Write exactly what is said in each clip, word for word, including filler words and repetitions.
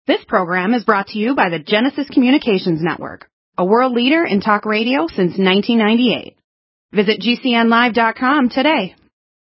This program is brought to you by the Genesis Communications Network, a world leader in talk radio since nineteen ninety-eight. Visit G C N live dot com today.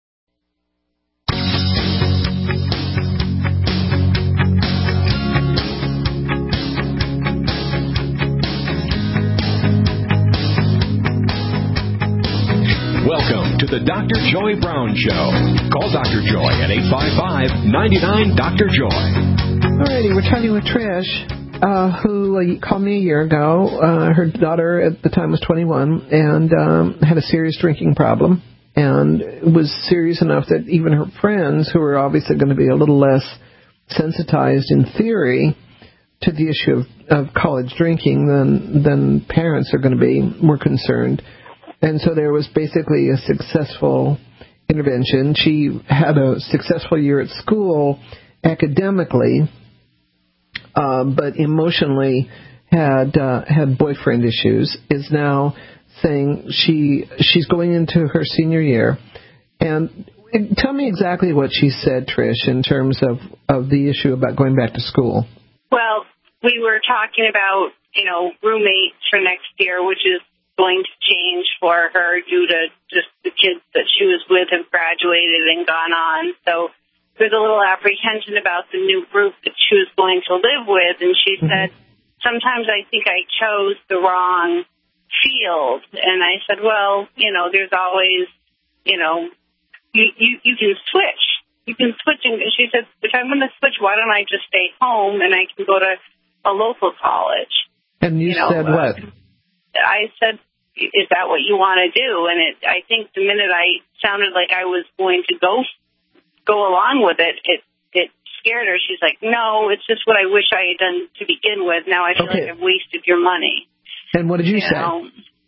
Welcome to the Doctor Joy Brown Show. Call Doctor Joy at eight five five, nine nine, Doctor Joy. All righty, we're talking with Trish, uh, who uh, called me a year ago. Uh, her daughter at the time was twenty-one and um, had a serious drinking problem, and it was serious enough that even her friends, who were obviously going to be a little less sensitized in theory to the issue of, of college drinking than than parents are going to be, were concerned. And so there was basically a successful intervention. She had a successful year at school academically, uh, but emotionally had uh, had boyfriend issues, is now saying she she's going into her senior year. And tell me exactly what she said, Trish, in terms of, of the issue about going back to school. Well, we were talking about, you know, roommates for next year, which is going to change for her due to just the kids that she was with have graduated and gone on. So there's a little apprehension about the new group that she was going to live with. And she mm-hmm. said, sometimes I think I chose the wrong field. And I said, well, you know, there's always, you know, you, you, you can switch. You can switch. And she said, if I'm going to switch, why don't I just stay home and I can go to a local college? And you, you know, said what? Uh, I said, is that what you want to do? And it, I think the minute I sounded like I was going to go go along with it, it it scared her. She's like, no, it's just what I wish I had done to begin with. Now I feel okay. like I've wasted your money. And what did you, you say? Know?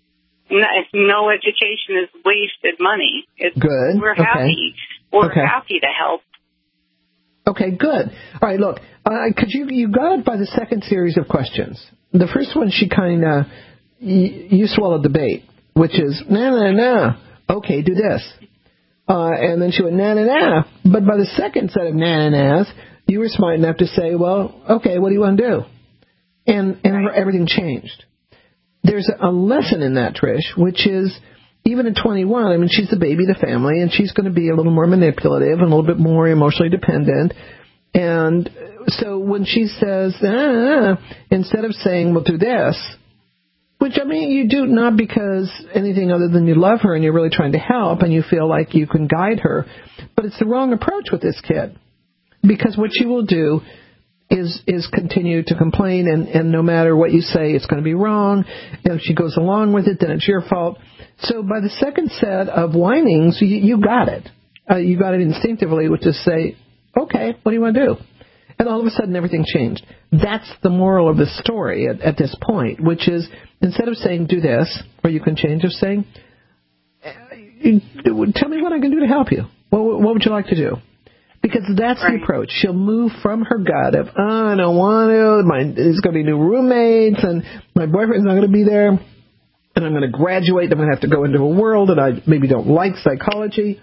No education is wasted money. It's, good. We're okay. happy. We're okay. happy to help. Okay, good. All right, look, uh, could you you got it by the second series of questions. The first one, she kind of, you swallowed the bait, which is, nah, nah, nah, okay, do this. Uh, and then she went, nah, nah, nah. But by the second set of nah, nah, nahs, you were smart enough to say, well, okay, what do you want to do? And, and right. everything changed. There's a lesson in that, Trish, which is, even at twenty-one, I mean, she's the baby of the family, and she's going to be a little more manipulative and a little bit more emotionally dependent. And so when she says, ah, instead of saying, well, do this, which, I mean, you do not because anything other than you love her and you're really trying to help and you feel like you can guide her. But it's the wrong approach with this kid, because what she will do is is continue to complain, and, and no matter what you say, it's going to be wrong. And if she goes along with it, then it's your fault. So by the second set of whinings, you, you got it. Uh, you got it instinctively, which is say, okay, what do you want to do? And all of a sudden, everything changed. That's the moral of the story at, at this point, which is, instead of saying, do this, or you can change, of saying, tell me what I can do to help you. What, what would you like to do? Because that's right. the approach. She'll move from her gut of, oh, I don't want to, my, there's going to be new roommates, and my boyfriend's not going to be there, and I'm going to graduate, I'm going to have to go into a world that I maybe don't like, psychology.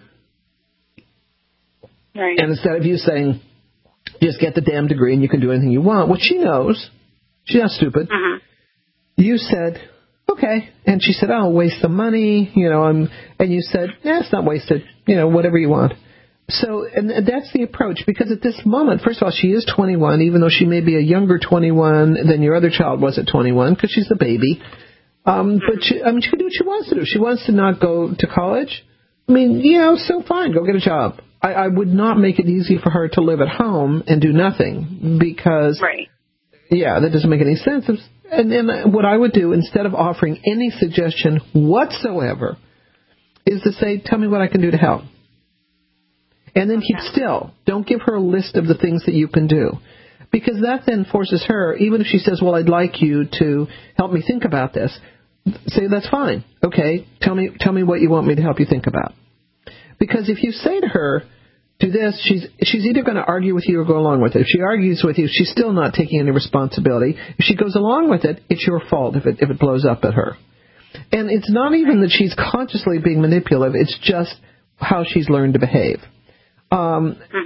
Right. And instead of you saying, just get the damn degree and you can do anything you want, which she knows, she's not stupid, uh-huh. you said, okay. And she said, I'll waste the money, you know, and, and you said, yeah, it's not wasted, you know, whatever you want. So, and that's the approach, because at this moment, first of all, she is twenty-one, even though she may be a younger twenty-one than your other child was at twenty-one, because she's the baby. Um, but she, I mean, she can do what she wants to do. She wants to not go to college. I mean, you know, so fine, go get a job. I, I would not make it easy for her to live at home and do nothing, because, right. yeah, that doesn't make any sense. And then what I would do, instead of offering any suggestion whatsoever, is to say, tell me what I can do to help. And then keep yeah. still. Don't give her a list of the things that you can do. Because that then forces her, even if she says, well, I'd like you to help me think about this, say, that's fine. Okay, tell me tell me what you want me to help you think about. Because if you say to her, do this, she's she's either going to argue with you or go along with it. If she argues with you, she's still not taking any responsibility. If she goes along with it, it's your fault if it if it blows up at her. And it's not even that she's consciously being manipulative. It's just how she's learned to behave. Um, mm-hmm.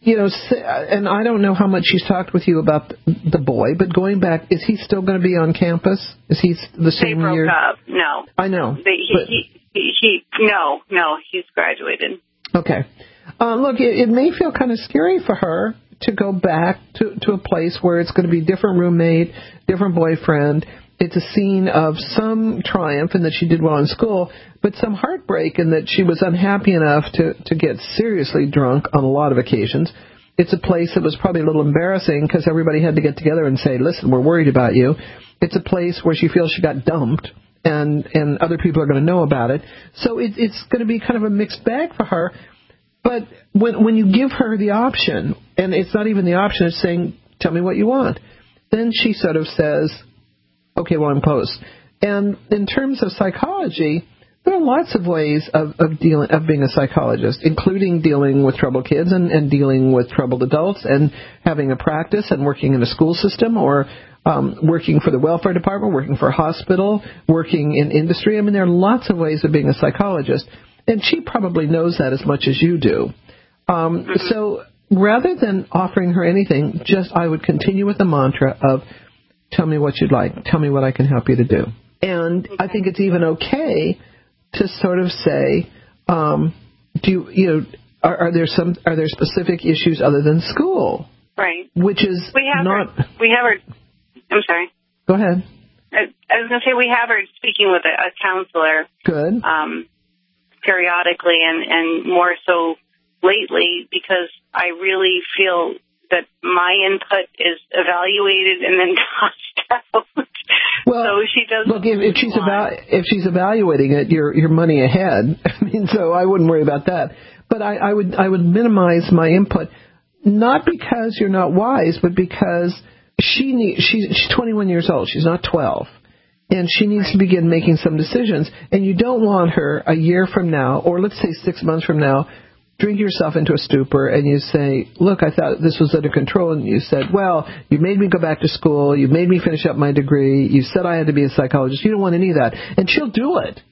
you know, and I don't know how much she's talked with you about the boy, but going back, is he still going to be on campus? Is he the same They broke year? up. No. I know. They, he, but, he, he, he, no, no, he's graduated. Okay. Uh, look, it, it may feel kind of scary for her to go back to, to a place where it's going to be different roommate, different boyfriend. It's a scene of some triumph in that she did well in school, but some heartbreak in that she was unhappy enough to, to get seriously drunk on a lot of occasions. It's a place that was probably a little embarrassing because everybody had to get together and say, listen, we're worried about you. It's a place where she feels she got dumped and, and other people are going to know about it. So it, it's going to be kind of a mixed bag for her. But when when you give her the option, and it's not even the option, it's saying, tell me what you want, then she sort of says, okay, well, I'm close. And in terms of psychology, there are lots of ways of, of dealing of being a psychologist, including dealing with troubled kids and, and dealing with troubled adults and having a practice and working in a school system or um, working for the welfare department, working for a hospital, working in industry. I mean, there are lots of ways of being a psychologist. And she probably knows that as much as you do. Um, so rather than offering her anything, just I would continue with the mantra of, tell me what you'd like. Tell me what I can help you to do. And okay. I think it's even okay to sort of say, um, do you, you know, are, are there some, are there specific issues other than school? Right. Which is we have not. Her, we have her. I'm sorry. Go ahead. I, I was going to say we have her speaking with a, a counselor. Good. Um, periodically and, and more so lately because I really feel that my input is evaluated and then tossed out. Well, so she does. Look, if, if she's eva- if she's evaluating it, you're you're money ahead. I mean, so I wouldn't worry about that. But I, I would I would minimize my input, not because you're not wise, but because she need, she's she's twenty-one years old. She's not twelve. And she needs right. to begin making some decisions. And you don't want her a year from now, or let's say six months from now, drink yourself into a stupor and you say, look, I thought this was under control. And you said, well, you made me go back to school. You made me finish up my degree. You said I had to be a psychologist. You don't want any of that. And she'll do it.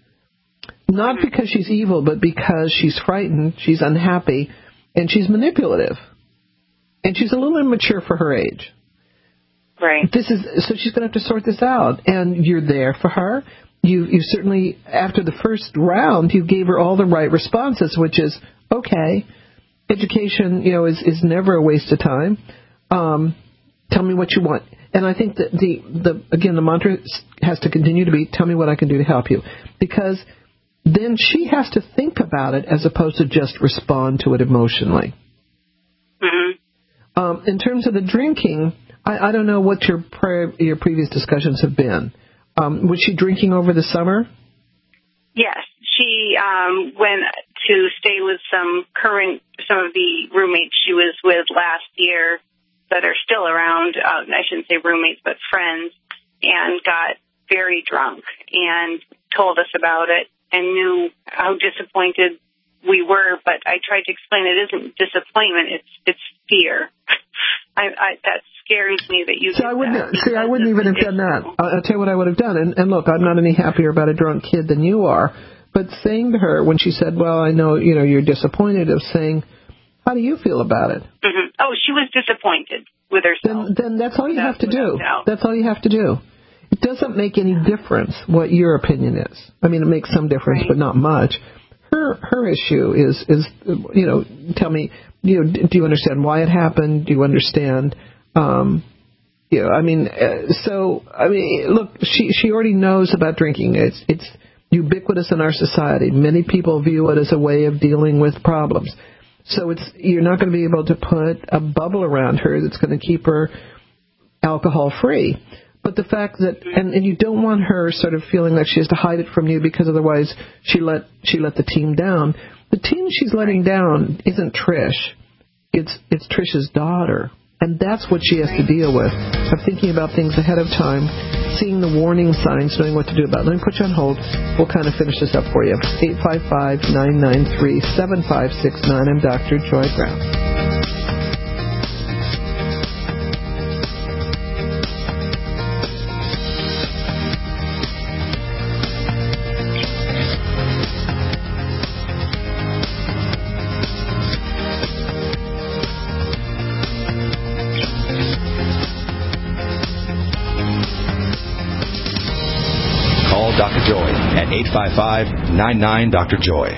Not because she's evil, but because she's frightened, she's unhappy, and she's manipulative. And she's a little immature for her age. Right. This is so she's going to have to sort this out, and you're there for her. You you certainly, after the first round, you gave her all the right responses, which is okay. Education, you know, is, is never a waste of time. Um, tell me what you want, and I think that the the again the mantra has to continue to be, tell me what I can do to help you, because then she has to think about it as opposed to just respond to it emotionally. Mm-hmm. Um, in terms of the drinking. I, I don't know what your prior, your previous discussions have been. Um, was she drinking over the summer? Yes, she um, went to stay with some current, some of the roommates she was with last year that are still around. Uh, I shouldn't say roommates, but friends, and got very drunk and told us about it and knew how disappointed we were. But I tried to explain it isn't disappointment; it's it's fear. I, I, that scares me that you. So I wouldn't. See, I wouldn't even have done that. I'll, I'll tell you what I would have done. And, and look, I'm not any happier about a drunk kid than you are. But saying to her when she said, "Well, I know, you know, you're disappointed," of saying, "How do you feel about it?" Mm-hmm. Oh, she was disappointed with herself. Then, then that's all you That's have to do. Doubt. That's all you have to do. It doesn't make any difference what your opinion is. I mean, it makes some difference, right. but not much. Her her issue is is you know, tell me, you know, do you understand why it happened? Do you understand? Um, you know, I mean, uh, so I mean, look, she she already knows about drinking. It's it's ubiquitous in our society. Many people view it as a way of dealing with problems. So it's you're not going to be able to put a bubble around her that's going to keep her alcohol free. But the fact that, and, and you don't want her sort of feeling like she has to hide it from you because otherwise she let she let the team down. The team she's letting down isn't Trish. It's it's Trish's daughter. And that's what she has to deal with. Of thinking about things ahead of time, seeing the warning signs, knowing what to do about it. Let me put you on hold. We'll kind of finish this up for you. eight five five, nine nine three, seven five six nine. I'm Doctor Joy Brown. Doctor Joy at eight five five, nine nine, Doctor Joy.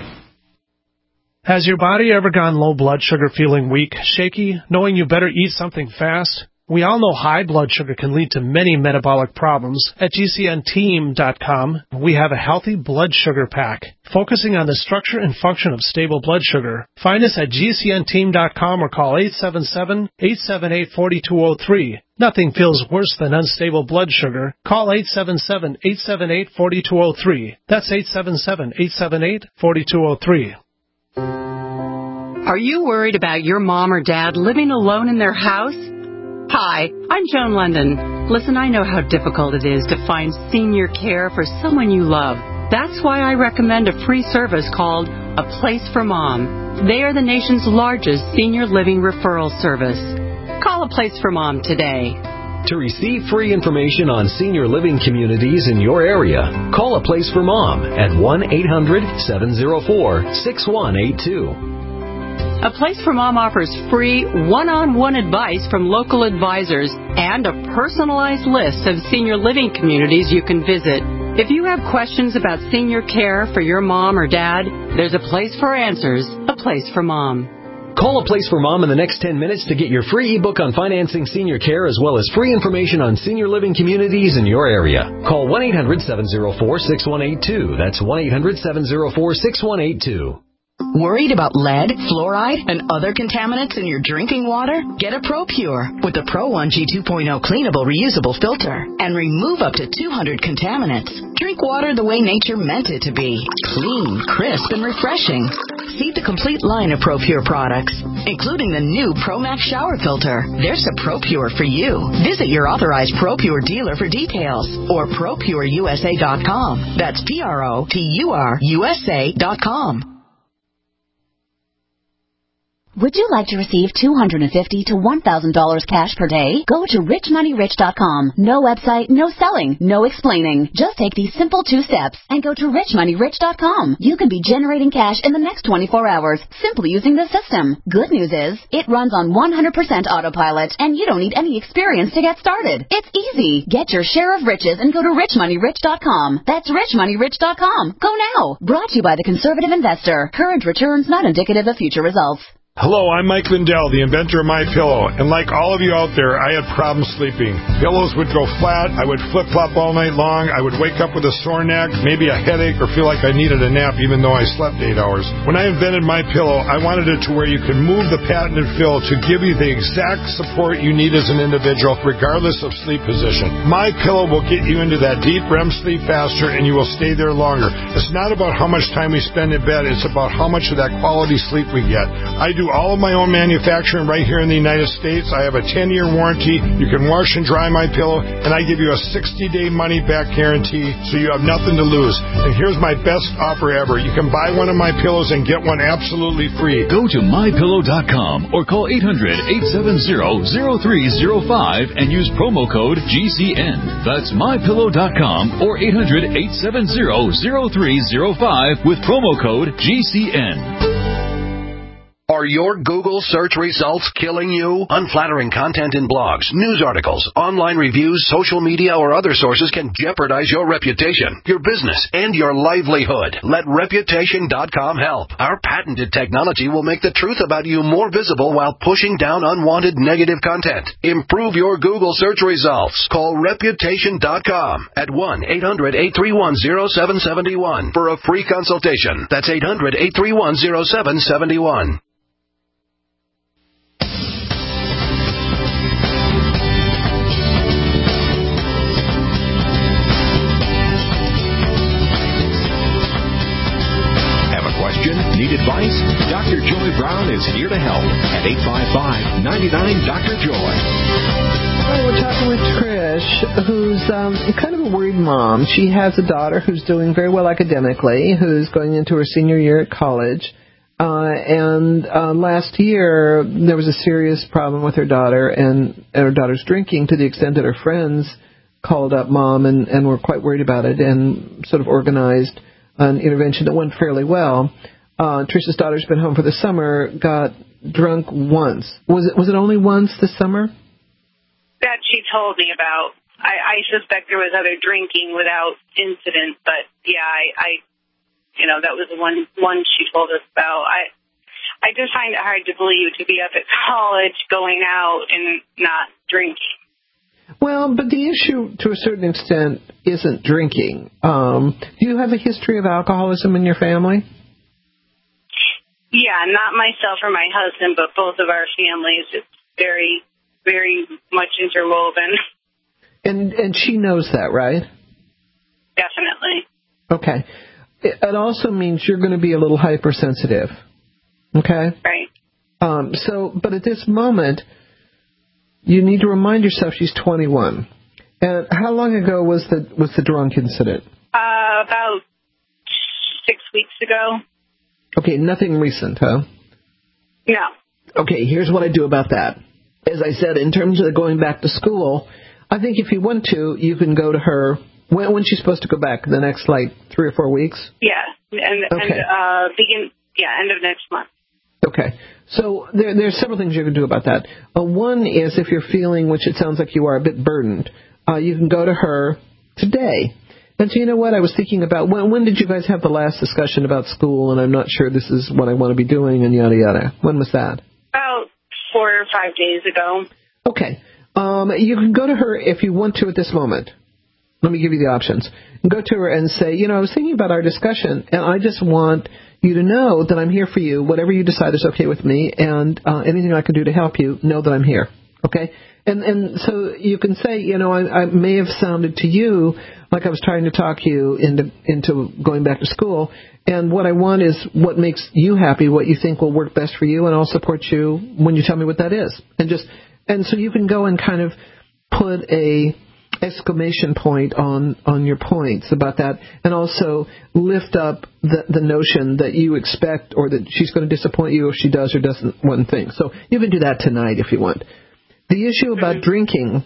Has your body ever gone low blood sugar, feeling weak, shaky, knowing you better eat something fast? We all know high blood sugar can lead to many metabolic problems. At G C N team dot com, we have a healthy blood sugar pack, focusing on the structure and function of stable blood sugar. Find us at G C N team dot com or call eight seven seven, eight seven eight, four two zero three. Nothing feels worse than unstable blood sugar. Call eight seven seven, eight seven eight, four two zero three. That's eight seven seven, eight seven eight, four two zero three. Are you worried about your mom or dad living alone in their house? Hi, I'm Joan London. Listen, I know how difficult it is to find senior care for someone you love. That's why I recommend a free service called A Place for Mom. They are the nation's largest senior living referral service. Call A Place for Mom today. To receive free information on senior living communities in your area, call A Place for Mom at one eight hundred, seven oh four, six one eight two. A Place for Mom offers free one-on-one advice from local advisors and a personalized list of senior living communities you can visit. If you have questions about senior care for your mom or dad, there's a place for answers, A Place for Mom. Call A Place for Mom in the next ten minutes to get your free ebook on financing senior care as well as free information on senior living communities in your area. Call one eight hundred, seven oh four, six one eight two. That's one eight hundred, seven oh four, six one eight two. Worried about lead, fluoride, and other contaminants in your drinking water? Get a ProPure with the Pro one G two point oh cleanable reusable filter and remove up to two hundred contaminants. Drink water the way nature meant it to be. Clean, crisp, and refreshing. See the complete line of ProPure products, including the new ProMax shower filter. There's a ProPure for you. Visit your authorized ProPure dealer for details or Pro Pure U S A dot com. That's P R O P U R U S A dot com. Would you like to receive two hundred fifty dollars to one thousand dollars cash per day? Go to rich money rich dot com. No website, no selling, no explaining. Just take these simple two steps and go to rich money rich dot com. You can be generating cash in the next twenty-four hours simply using the system. Good news is, it runs on one hundred percent autopilot and you don't need any experience to get started. It's easy. Get your share of riches and go to rich money rich dot com. That's rich money rich dot com. Go now. Brought to you by the Conservative Investor. Current returns not indicative of future results. Hello, I'm Mike Lindell, the inventor of MyPillow, and like all of you out there, I had problems sleeping. Pillows would go flat, I would flip-flop all night long, I would wake up with a sore neck, maybe a headache, or feel like I needed a nap even though I slept eight hours. When I invented MyPillow, I wanted it to where you can move the patented fill to give you the exact support you need as an individual, regardless of sleep position. MyPillow will get you into that deep R E M sleep faster, and you will stay there longer. It's not about how much time we spend in bed, it's about how much of that quality sleep we get. I do all of my own manufacturing right here in the United States. I have a ten-year warranty. You can wash and dry my pillow, and I give you a sixty-day money-back guarantee, so you have nothing to lose. And here's my best offer ever. You can buy one of my pillows and get one absolutely free. Go to my pillow dot com or call eight hundred, eight seven zero, zero three zero five and use promo code G C N. That's my pillow dot com or eight hundred, eight seven zero, zero three zero five with promo code G C N. Are your Google search results killing you? Unflattering content in blogs, news articles, online reviews, social media, or other sources can jeopardize your reputation, your business, and your livelihood. Let reputation dot com help. Our patented technology will make the truth about you more visible while pushing down unwanted negative content. Improve your Google search results. Call reputation dot com at one eight hundred, eight three one, zero seven seven one for a free consultation. That's eight hundred, eight three one, zero seven seven one. Need advice? Doctor Joy Brown is here to help at eight five five, nine nine, Doctor Joy. All right, we're talking with Trish, who's um, kind of a worried mom. She has a daughter who's doing very well academically, who's going into her senior year at college. Uh, and uh, last year, there was a serious problem with her daughter and, and her daughter's drinking to the extent that her friends called up mom and, and were quite worried about it and sort of organized an intervention that went fairly well. Uh, Trish's daughter's been home for the summer, got drunk once. Was it was it only once this summer? That she told me about. I, I suspect there was other drinking without incident, but yeah, I, I you know, that was the one one she told us about. I I just find it hard to believe to be up at college, going out and not drinking. Well, but the issue, to a certain extent, isn't drinking. Um, do you have a history of alcoholism in your family? Yeah, not myself or my husband, but both of our families. It's very, very much interwoven. And and she knows that, right? Definitely. Okay. It also means you're going to be a little hypersensitive. Okay? Right. Um, so, but at this moment, you need to remind yourself she's twenty-one. And how long ago was the was the drunk incident? Uh, about six weeks ago. Okay, nothing recent, huh? No. Okay, here's what I do about that. As I said, in terms of going back to school, I think if you want to, you can go to her. When when's she supposed to go back? The next, like, three or four weeks? Yeah, and, okay. and uh, begin, yeah, end of next month. Okay. So there, there's several things you can do about that. Uh, one is if you're feeling, which it sounds like you are, a bit burdened, uh, you can go to her today. And so you know what? I was thinking about, when, when did you guys have the last discussion about school, and I'm not sure this is what I want to be doing, and yada, yada. When was that? About four or five days ago. Okay. Um, you can go to her if you want to at this moment. Let me give you the options. Go to her and say, you know, I was thinking about our discussion, and I just want you to know that I'm here for you. Whatever you decide is okay with me, and uh, anything I can do to help you, know that I'm here. Okay? And and so you can say, you know, I, I may have sounded to you like I was trying to talk you into into going back to school, and what I want is what makes you happy, what you think will work best for you, and I'll support you when you tell me what that is. And just and so you can go and kind of put a exclamation point on, on your points about that, and also lift up the, the notion that you expect or that she's going to disappoint you if she does or doesn't one thing. So you can do that tonight if you want. The issue about drinking,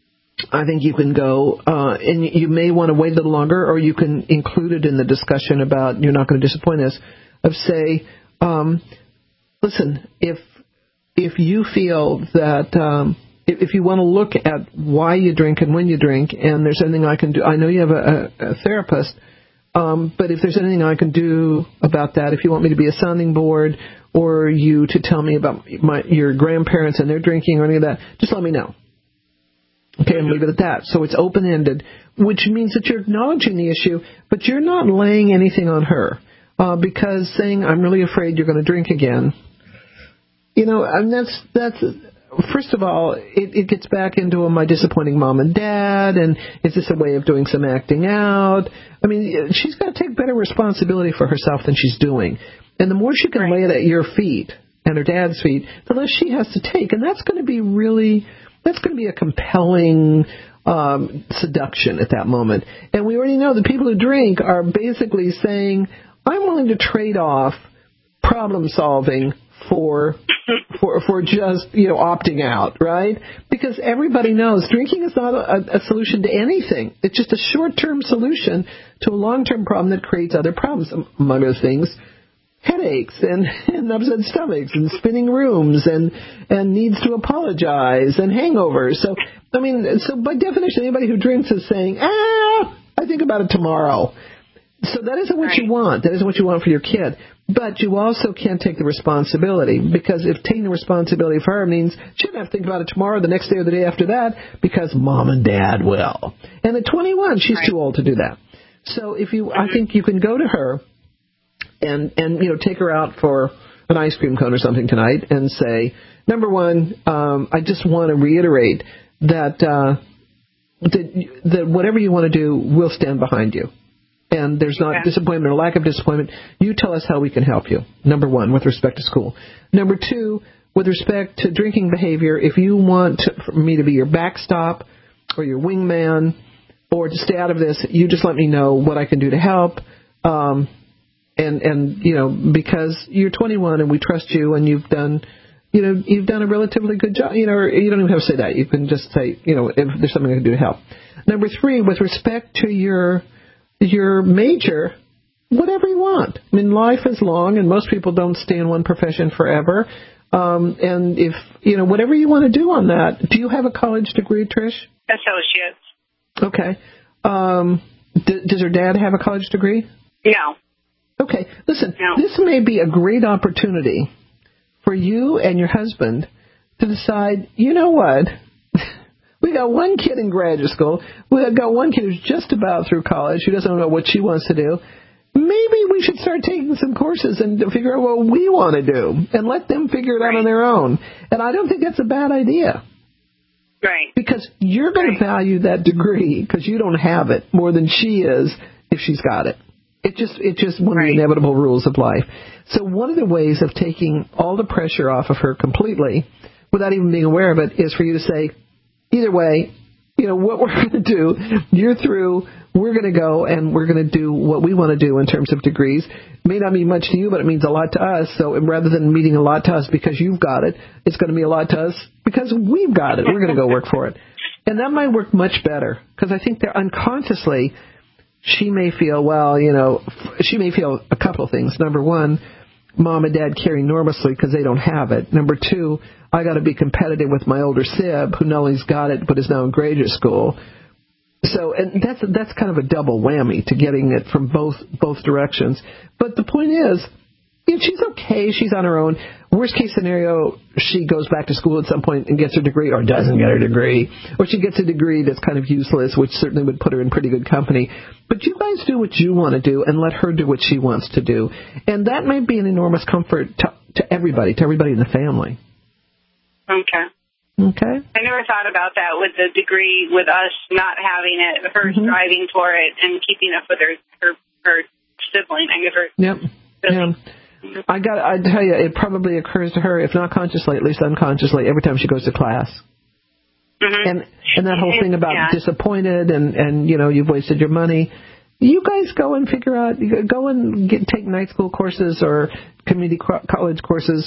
I think you can go, uh, and you may want to wait a little longer, or you can include it in the discussion about you're not going to disappoint us, of say, um, listen, if if you feel that um, if, if you want to look at why you drink and when you drink, and there's anything I can do, I know you have a, a, a therapist, um, but if there's anything I can do about that, if you want me to be a sounding board, or you to tell me about my, your grandparents and their drinking or any of that, just let me know. Okay, and leave it at that. So it's open-ended, which means that you're acknowledging the issue, but you're not laying anything on her. Uh, because saying, I'm really afraid you're going to drink again, you know, and that's, that's first of all, it, it gets back into, am I disappointing mom and dad, and is this a way of doing some acting out? I mean, she's got to take better responsibility for herself than she's doing. And the more she can lay it at your feet and her dad's feet, the less she has to take. And that's going to be really, that's going to be a compelling um, seduction at that moment. And we already know that people who drink are basically saying, I'm willing to trade off problem solving for for for just, you know, opting out, right? Because everybody knows drinking is not a, a solution to anything. It's just a short-term solution to a long-term problem that creates other problems, among other things. Headaches and, and upset stomachs and spinning rooms and, and needs to apologize and hangovers. So, I mean, so by definition, anybody who drinks is saying, ah, I think about it tomorrow. So that isn't what you want. That isn't what you want for your kid. But you also can't take the responsibility, because if taking the responsibility for her means she doesn't have to think about it tomorrow, the next day, or the day after that, because mom and dad will. And at twenty-one, she's too old to do that. So if you, I think you can go to her and, and, you know, take her out for an ice cream cone or something tonight and say, number one, um, I just want to reiterate that, uh, that, that whatever you want to do, we'll stand behind you. And there's not yeah. disappointment or lack of disappointment. You tell us how we can help you, number one, with respect to school. Number two, with respect to drinking behavior, if you want to, for me to be your backstop or your wingman or to stay out of this, you just let me know what I can do to help. Um, and, and, you know, because you're twenty-one and we trust you and you've done, you know, you've done a relatively good job. You know, or you don't even have to say that. You can just say, you know, if there's something I can do to help. Number three, with respect to your your major, whatever you want. I mean, life is long, and most people don't stay in one profession forever. Um, and if, you know, whatever you want to do on that, do you have a college degree, Trish? Associates. Okay. Um, d- does her dad have a college degree? No. Okay. Listen, no. This may be a great opportunity for you and your husband to decide, you know what? We got one kid in graduate school. We got one kid who's just about through college who doesn't know what she wants to do. Maybe we should start taking some courses and figure out what we want to do and let them figure it out on their own. And I don't think that's a bad idea. Right. Because you're going right. to value that degree because you don't have it more than she is if she's got it. It just it's just one right. of the inevitable rules of life. So one of the ways of taking all the pressure off of her completely without even being aware of it is for you to say, either way, you know, what we're going to do, you're through, we're going to go, and we're going to do what we want to do in terms of degrees. It may not mean much to you, but it means a lot to us. So rather than meaning a lot to us because you've got it, it's going to mean a lot to us because we've got it. We're going to go work for it. And that might work much better because I think that unconsciously she may feel, well, you know, she may feel a couple of things. Number one, mom and dad care enormously because they don't have it. Number two, I got to be competitive with my older sib who not only's got it but is now in graduate school. So, and that's that's kind of a double whammy to getting it from both both directions. But the point is, you know, she's okay. She's on her own. Worst case scenario, she goes back to school at some point and gets her degree, or doesn't get her degree, or she gets a degree that's kind of useless, which certainly would put her in pretty good company. But you guys do what you want to do and let her do what she wants to do, and that might be an enormous comfort to, to everybody, to everybody in the family. Okay. Okay. I never thought about that with the degree, with us not having it, her mm-hmm. striving for it and keeping up with her her, her sibling. I give her. Yep. Yeah. I got. I tell you, it probably occurs to her, if not consciously, at least unconsciously, every time she goes to class. Mm-hmm. And and that whole thing about yeah. disappointed and and you know you've wasted your money. You guys go and figure out. Go and get take night school courses or community college courses,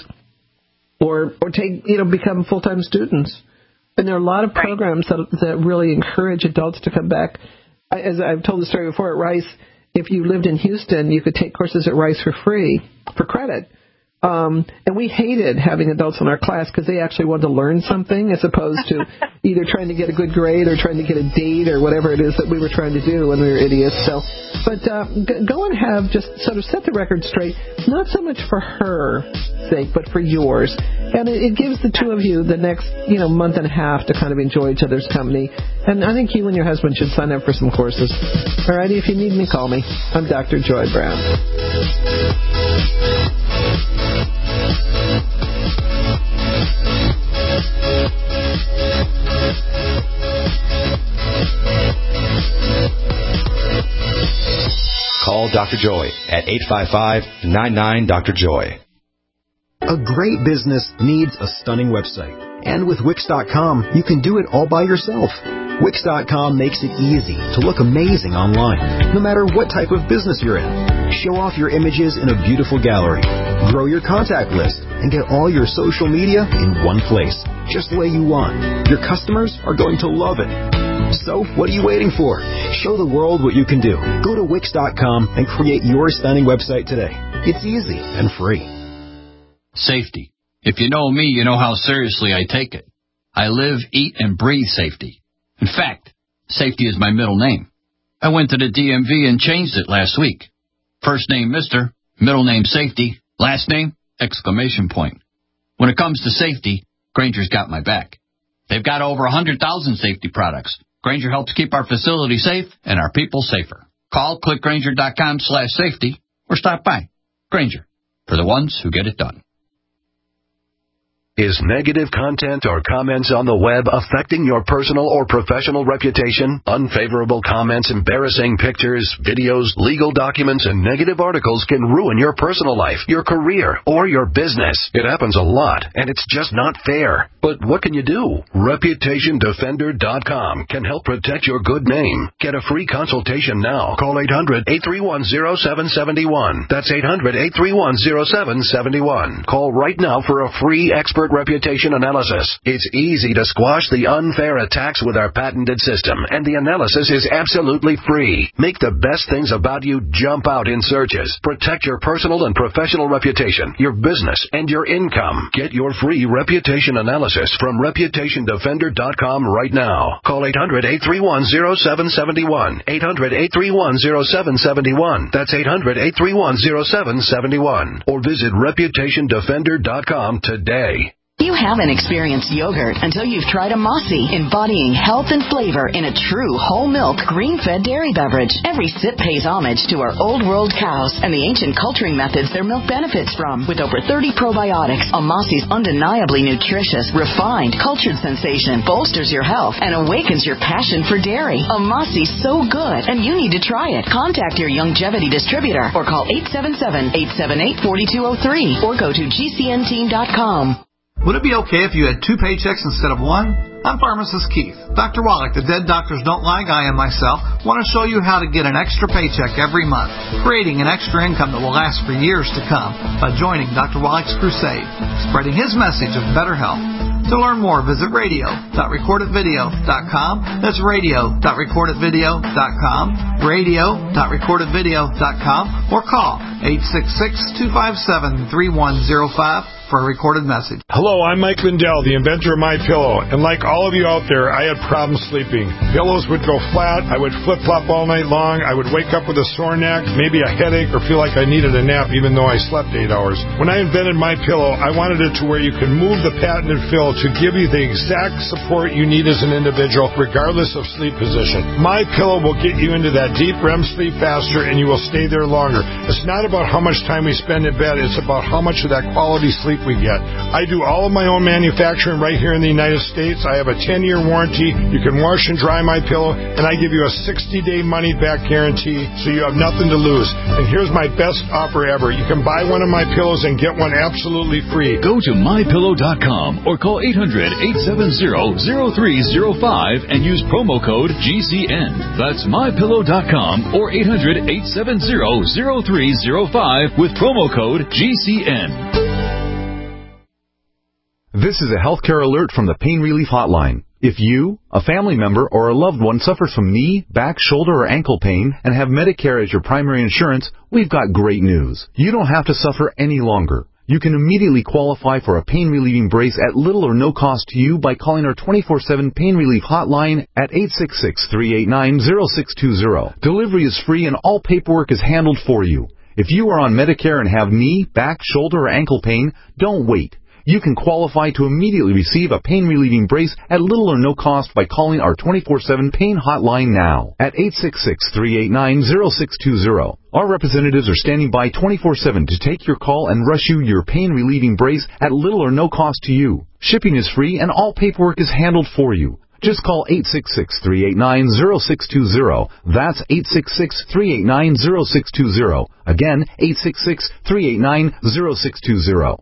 or or take you know become full time students. And there are a lot of programs right. that that really encourage adults to come back. As I've told the story before at Rice. If you lived in Houston, you could take courses at Rice for free, for credit. Um, and we hated having adults in our class because they actually wanted to learn something as opposed to either trying to get a good grade or trying to get a date or whatever it is that we were trying to do when we were idiots. So, but uh, go and have just sort of set the record straight, not so much for her sake, but for yours. And it, it gives the two of you the next, you know, month and a half to kind of enjoy each other's company. And I think you and your husband should sign up for some courses. All righty, if you need me, call me. I'm Doctor Joy Brown. Call Doctor Joy at eight five five, nine nine, Doctor Joy. A great business needs a stunning website. And with Wix dot com, you can do it all by yourself. Wix dot com makes it easy to look amazing online, no matter what type of business you're in. Show off your images in a beautiful gallery. Grow your contact list and get all your social media in one place, just the way you want. Your customers are going to love it. So, what are you waiting for? Show the world what you can do. Go to Wix dot com and create your stunning website today. It's easy and free. Safety. If you know me, you know how seriously I take it. I live, eat, and breathe safety. In fact, safety is my middle name. I went to the D M V and changed it last week. First name Mister, middle name Safety, last name exclamation point. When it comes to safety, Grainger's got my back. They've got over one hundred thousand safety products. Grainger helps keep our facility safe and our people safer. Call click grainger dot com slash safety or stop by. Grainger, for the ones who get it done. Is negative content or comments on the web affecting your personal or professional reputation? Unfavorable comments, embarrassing pictures, videos, legal documents, and negative articles can ruin your personal life, your career, or your business. It happens a lot, and it's just not fair. But what can you do? reputation defender dot com can help protect your good name. Get a free consultation now. Call eight hundred, eight three one, zero seven seven one. That's eight hundred, eight three one, zero seven seven one. Call right now for a free expert expert reputation analysis. It's easy to squash the unfair attacks with our patented system, and the analysis is absolutely free. Make the best things about you jump out in searches. Protect your personal and professional reputation, your business, and your income. Get your free reputation analysis from reputation defender dot com right now. Call eight hundred, eight three one, zero seven seven one. eight hundred, eight three one, zero seven seven one. That's eight hundred, eight three one, zero seven seven one. Or visit reputation defender dot com today. You haven't experienced yogurt until you've tried a Mossy, embodying health and flavor in a true whole milk, green-fed dairy beverage. Every sip pays homage to our old world cows and the ancient culturing methods their milk benefits from. With over thirty probiotics, a Mossy's undeniably nutritious, refined, cultured sensation bolsters your health and awakens your passion for dairy. A Mossy's so good, and you need to try it. Contact your Youngevity distributor or call eight seven seven, eight seven eight, four two zero three or go to G C N team dot com. Would it be okay if you had two paychecks instead of one? I'm Pharmacist Keith. Doctor Wallach, the Dead Doctors Don't Lie guy, and myself want to show you how to get an extra paycheck every month, creating an extra income that will last for years to come by joining Doctor Wallach's crusade, spreading his message of better health. To learn more, visit radio dot record it video dot com. That's radio dot record it video dot com, radio dot record it video dot com, or call eight six six, two five seven, three one zero five for a recorded message. Hello, I'm Mike Lindell, the inventor of MyPillow, and like all of you out there, I had problems sleeping. Pillows would go flat, I would flip-flop all night long, I would wake up with a sore neck, maybe a headache, or feel like I needed a nap even though I slept eight hours. When I invented MyPillow, I wanted it to where you can move the patented fill to give you the exact support you need as an individual, regardless of sleep position. MyPillow will get you into that deep R E M sleep faster, and you will stay there longer. It's not about how much time we spend in bed, it's about how much of that quality sleep we get. I do all of my own manufacturing right here in the United States. I have a ten-year warranty. You can wash and dry my pillow, and I give you a sixty-day money-back guarantee, so you have nothing to lose. And here's my best offer ever. You can buy one of my pillows and get one absolutely free. Go to my pillow dot com or call eight hundred, eight seven zero, zero three zero five and use promo code G C N. That's my pillow dot com or eight hundred, eight seven zero, zero three zero five with promo code G C N. This is a healthcare alert from the Pain Relief Hotline. If you, a family member, or a loved one suffers from knee, back, shoulder, or ankle pain and have Medicare as your primary insurance, we've got great news. You don't have to suffer any longer. You can immediately qualify for a pain-relieving brace at little or no cost to you by calling our twenty-four seven Pain Relief Hotline at eight six six, three eight nine, zero six two zero. Delivery is free and all paperwork is handled for you. If you are on Medicare and have knee, back, shoulder, or ankle pain, don't wait. You can qualify to immediately receive a pain-relieving brace at little or no cost by calling our twenty-four seven Pain Hotline now at eight six six, three eight nine, zero six two zero. Our representatives are standing by twenty-four seven to take your call and rush you your pain-relieving brace at little or no cost to you. Shipping is free and all paperwork is handled for you. Just call eight six six, three eight nine, zero six two zero. That's eight six six, three eight nine, zero six two zero. Again, eight six six, three eight nine, zero six two zero.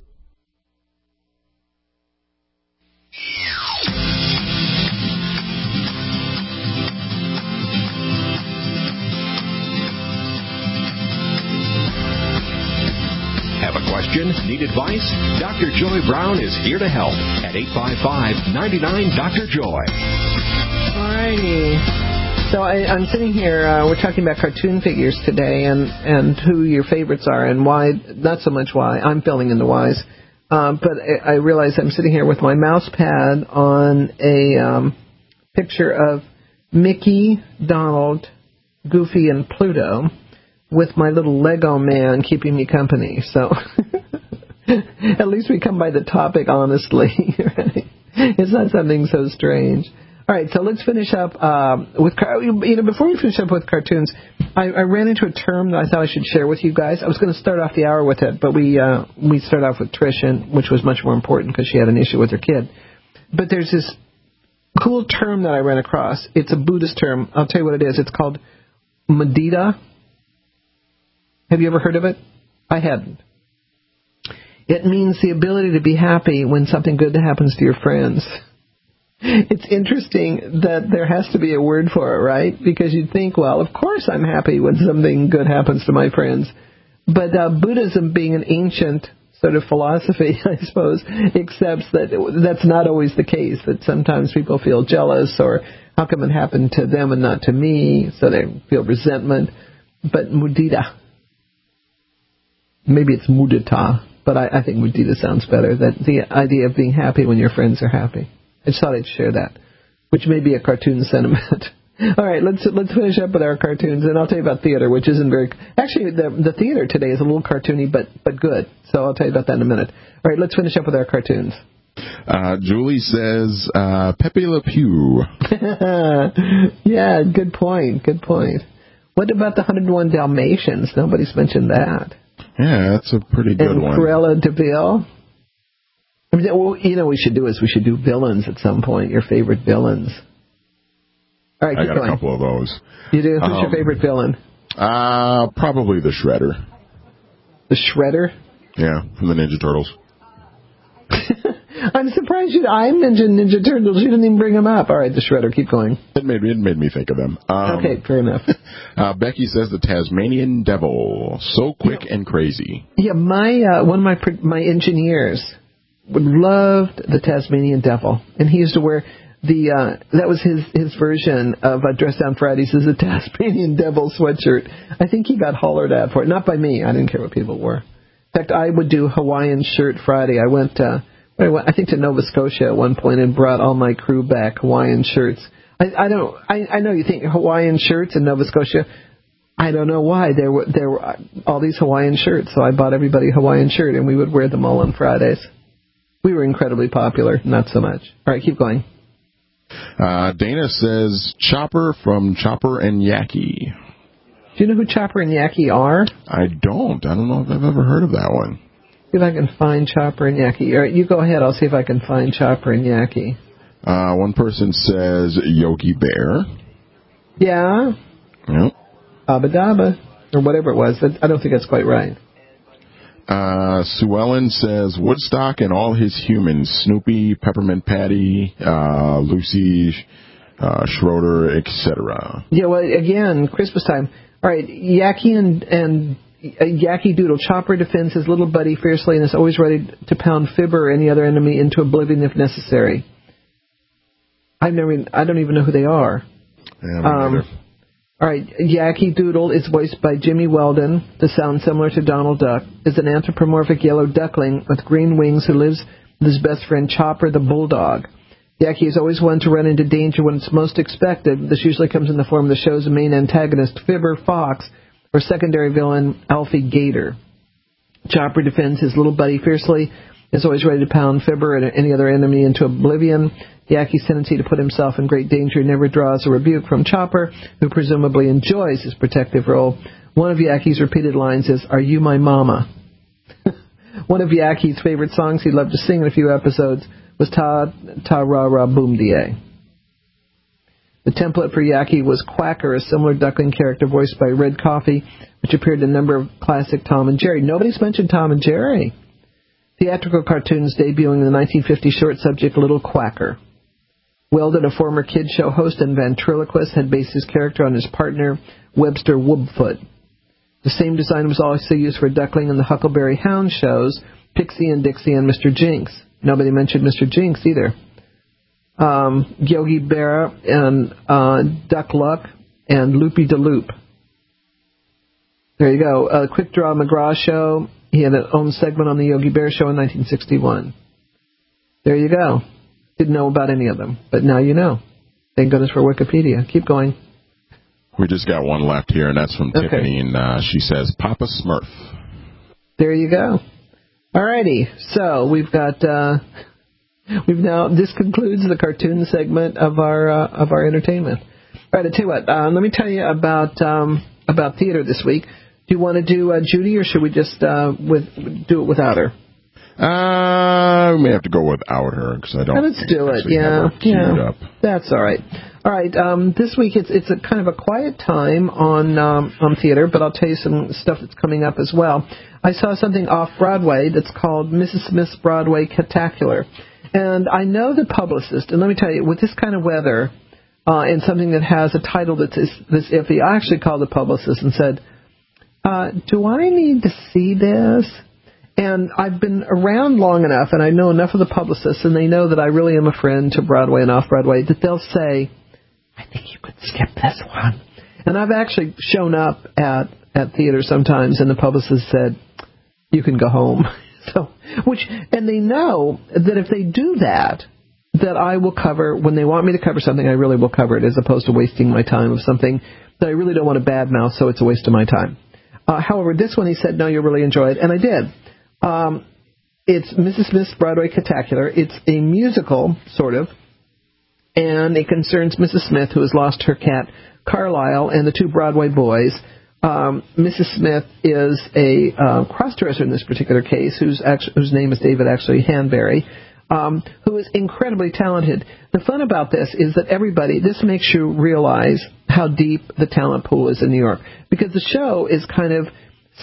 Have a question? Need advice? Doctor Joy Brown is here to help at eight five five, nine nine, Doctor Joy. Alrighty. So I, I'm sitting here, uh, we're talking about cartoon figures today and, and who your favorites are and why, not so much why, I'm filling in the whys. Um, but I, I realize I'm sitting here with my mouse pad on a um, picture of Mickey, Donald, Goofy, and Pluto, with my little Lego man keeping me company. So at least we come by the topic honestly. Right? It's not something so strange. All right, so let's finish up um, with, you know, before we finish up with cartoons, I, I ran into a term that I thought I should share with you guys. I was going to start off the hour with it, but we uh, we started off with Trish, and, which was much more important because she had an issue with her kid. But there's this cool term that I ran across. It's a Buddhist term. I'll tell you what it is. It's called Mudita. Have you ever heard of it? I hadn't. It means the ability to be happy when something good happens to your friends. It's interesting that there has to be a word for it, right? Because you'd think, well, of course I'm happy when something good happens to my friends. But uh, Buddhism, being an ancient sort of philosophy, I suppose, accepts that that's not always the case, that sometimes people feel jealous or how come it happened to them and not to me, so they feel resentment. But mudita, maybe it's mudita, but I, I think mudita sounds better, that the idea of being happy when your friends are happy. I just thought I'd share that, which may be a cartoon sentiment. All right, let's let's finish up with our cartoons, and I'll tell you about theater, which isn't very... Actually, the the theater today is a little cartoony, but but good. So I'll tell you about that in a minute. All right, let's finish up with our cartoons. Uh, Julie says, uh, Pepe Le Pew. Yeah, good point, good point. What about the one hundred one Dalmatians? Nobody's mentioned that. Yeah, that's a pretty good and one. And Cruella de Vil. I mean, well, you know what we should do is we should do villains at some point, your favorite villains. All right, keep I got going. a couple of those. You do? Who's um, your favorite villain? Uh, probably the Shredder. The Shredder? Yeah, from the Ninja Turtles. I'm surprised you... I mentioned Ninja Turtles. You didn't even bring them up. All right, the Shredder. Keep going. It made me, it made me think of them. Um, okay, fair enough. uh, Becky says the Tasmanian Devil. So quick yeah. and crazy. Yeah, my uh, one of my my engineers would loved the Tasmanian Devil. And he used to wear... The uh, that was his, his version of uh, Dress Down Fridays as a Tasmanian Devil sweatshirt. I think he got hollered at for it. Not by me. I didn't care what people wore. In fact, I would do Hawaiian Shirt Friday. I went, uh, I went, I think, to Nova Scotia at one point and brought all my crew back Hawaiian shirts. I, I don't. I, I know you think Hawaiian shirts in Nova Scotia. I don't know why there were there were all these Hawaiian shirts. So I bought everybody a Hawaiian shirt, and we would wear them all on Fridays. We were incredibly popular. Not so much. All right, keep going. Uh, Dana says Chopper from Chopper and Yaki. Do you know who Chopper and Yaki are? I don't. I don't know if I've ever heard of that one. See if I can find Chopper and Yaki. All right, you go ahead. I'll see if I can find Chopper and Yaki. Uh, one person says Yogi Bear. Yeah. Yep. Abba Dabba, or whatever it was. I don't think that's quite right. Uh, Sue Ellen says Woodstock and all his humans, Snoopy, Peppermint Patty, uh, Lucy, uh, Schroeder, et cetera. Yeah, well, again, Christmas time. All right, Yaki and, and uh, Yaki Doodle. Chopper defends his little buddy fiercely and is always ready to pound Fibber or any other enemy into oblivion if necessary. I've never, even, I don't even know who they are. Yeah, me um, neither. All right, Yaki Doodle is voiced by Jimmy Weldon. The sound similar to Donald Duck is an anthropomorphic yellow duckling with green wings who lives with his best friend Chopper the bulldog. Yaki is always one to run into danger when it's most expected. This usually comes in the form of the show's main antagonist, Fibber Fox, or secondary villain, Alfie Gator. Chopper defends his little buddy fiercely, is always ready to pound Fibber and any other enemy into oblivion. Yaki's tendency to put himself in great danger never draws a rebuke from Chopper, who presumably enjoys his protective role. One of Yaki's repeated lines is, "Are you my mama?" One of Yaki's favorite songs he loved to sing in a few episodes was Ta Ta Ra Ra Boom Die. The template for Yaki was Quacker, a similar duckling character voiced by Red Coffee, which appeared in a number of classic Tom and Jerry. Nobody's mentioned Tom and Jerry. Theatrical cartoons debuting in the nineteen fifty short subject Little Quacker. Weldon, a former kid show host and ventriloquist, had based his character on his partner, Webster Woodfoot. The same design was also used for Duckling in the Huckleberry Hound shows, Pixie and Dixie and Mister Jinx. Nobody mentioned Mister Jinx either. Um, Yogi Bear and uh, Duck Luck and Loopy de Loop. There you go. Uh, Quick Draw McGraw show. He had his own segment on the Yogi Bear show in nineteen sixty-one. There you go. Didn't know about any of them, but now you know. Thank goodness for Wikipedia. Keep going. We just got one left here, and that's from Okay. Tiffany, and uh, she says Papa Smurf. There you go. Alrighty, so we've got uh, we've now this concludes the cartoon segment of our uh, of our entertainment. All right, I tell you what. Uh, let me tell you about um, about theater this week. Do you want to do uh, Judy, or should we just uh, with do it without her? Uh, we may have to go without her because I don't. Let's do it. actually Yeah, have her queued yeah. up. That's all right. All right. Um, this week it's it's a kind of a quiet time on um, on theater, but I'll tell you some stuff that's coming up as well. I saw something off Broadway that's called Missus Smith's Broadway Catacular, and I know the publicist. And let me tell you, with this kind of weather uh, and something that has a title that's this, this iffy, I actually called the publicist and said, uh, "Do I need to see this?" And I've been around long enough, and I know enough of the publicists, and they know that I really am a friend to Broadway and off-Broadway, that they'll say, I think you could skip this one. And I've actually shown up at, at theaters sometimes, and the publicist said, you can go home. So, which, and they know that if they do that, that I will cover, when they want me to cover something, I really will cover it, as opposed to wasting my time of something that I really don't want to badmouth, so it's a waste of my time. Uh, however, this one he said, no, you'll really enjoy it, and I did. Um, it's Missus Smith's Broadway Catacular. It's a musical, sort of, and it concerns Missus Smith, who has lost her cat, Carlisle, and the two Broadway boys. Um, Missus Smith is a uh, cross-dresser in this particular case, whose, actually, whose name is David actually Hanbury, um, who is incredibly talented. The fun about this is that everybody, this makes you realize how deep the talent pool is in New York, because the show is kind of